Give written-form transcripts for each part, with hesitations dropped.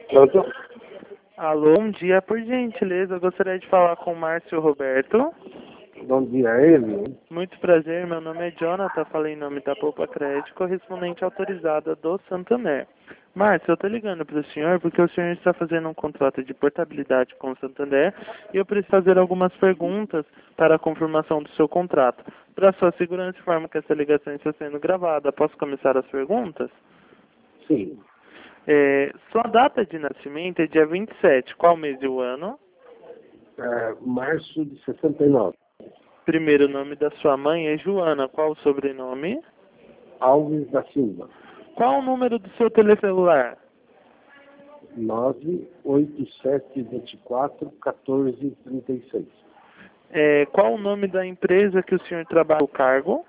Pronto? Alô, bom dia, por gentileza, eu gostaria de falar com o Márcio Roberto. Bom dia, ele. Muito prazer, meu nome é Jonathan, falei em nome da Poupa Crédito, correspondente autorizada do Santander. Márcio, eu estou ligando para o senhor porque o senhor está fazendo um contrato de portabilidade com o Santander e eu preciso fazer algumas perguntas para a confirmação do seu contrato. Para sua segurança, informo que essa ligação está sendo gravada. Posso começar as perguntas? Sim. Sua data de nascimento é dia 27. Qual mês e o ano? Março de 69. Primeiro nome da sua mãe é Joana. Qual o sobrenome? Alves da Silva. Qual o número do seu telecelular? 987241436. Qual o nome da empresa que o senhor trabalha no cargo?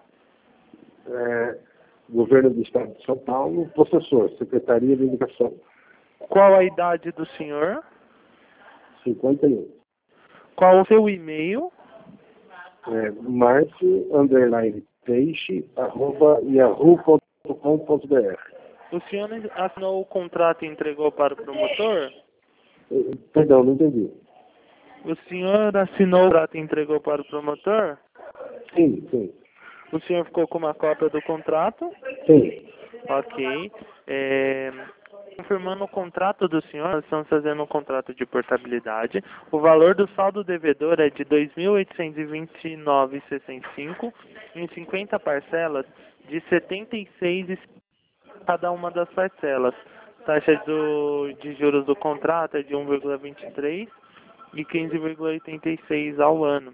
Governo do Estado de São Paulo, possessor, Secretaria de Educação. Qual a idade do senhor? 51. Qual o seu e-mail? marcio_peixe@yahoo.com.br. O senhor assinou o contrato e entregou para o promotor? Perdão, não entendi. O senhor assinou o contrato e entregou para o promotor? Sim, sim. O senhor ficou com uma cópia do contrato? Sim. Ok. Confirmando o contrato do senhor, nós estamos fazendo um contrato de portabilidade. O valor do saldo devedor é de R$ 2.829,65 em 50 parcelas de R$ 76,00 cada uma das parcelas. Taxa de juros do contrato é de 1,23 e 15,86 ao ano.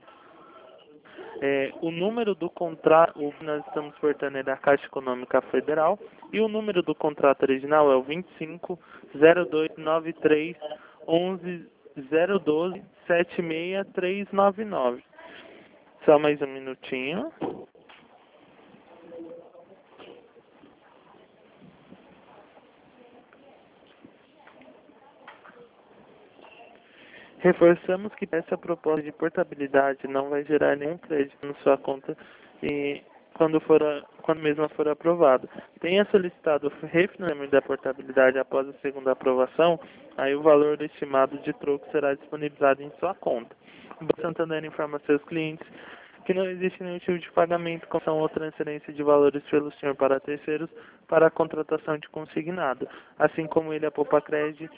O número do contrato, nós estamos portando é da Caixa Econômica Federal, e o número do contrato original é o 25.0293.11.012.76399. Só mais um minutinho. Reforçamos que essa proposta de portabilidade não vai gerar nenhum crédito na sua conta e quando mesma for aprovada. Tenha solicitado o refinanciamento da portabilidade após a segunda aprovação, aí o valor estimado de troco será disponibilizado em sua conta. O Banco Santander informa seus clientes que não existe nenhum tipo de pagamento, comissão ou transferência de valores pelo senhor para terceiros para a contratação de consignado, assim como a Poupa Crédito.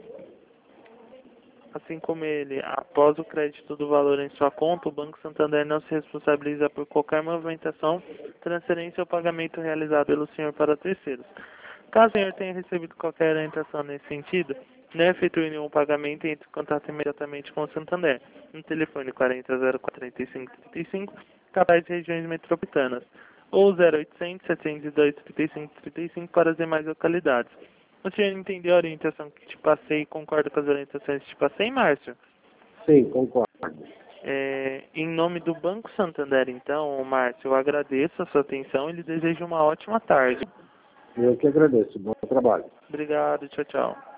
Assim como após o crédito do valor em sua conta, o Banco Santander não se responsabiliza por qualquer movimentação, transferência ou pagamento realizado pelo senhor para terceiros. Caso o senhor tenha recebido qualquer orientação nesse sentido, não efetue nenhum pagamento e entre em contato imediatamente com o Santander, no telefone 4004-3535, capaz de regiões metropolitanas, ou 0800-702-3535 para as demais localidades. O senhor entendeu a orientação que te passei e concorda com as orientações que te passei, Márcio? Sim, concordo. Em nome do Banco Santander, então, Márcio, eu agradeço a sua atenção e lhe desejo uma ótima tarde. Eu que agradeço. Bom trabalho. Obrigado, tchau, tchau.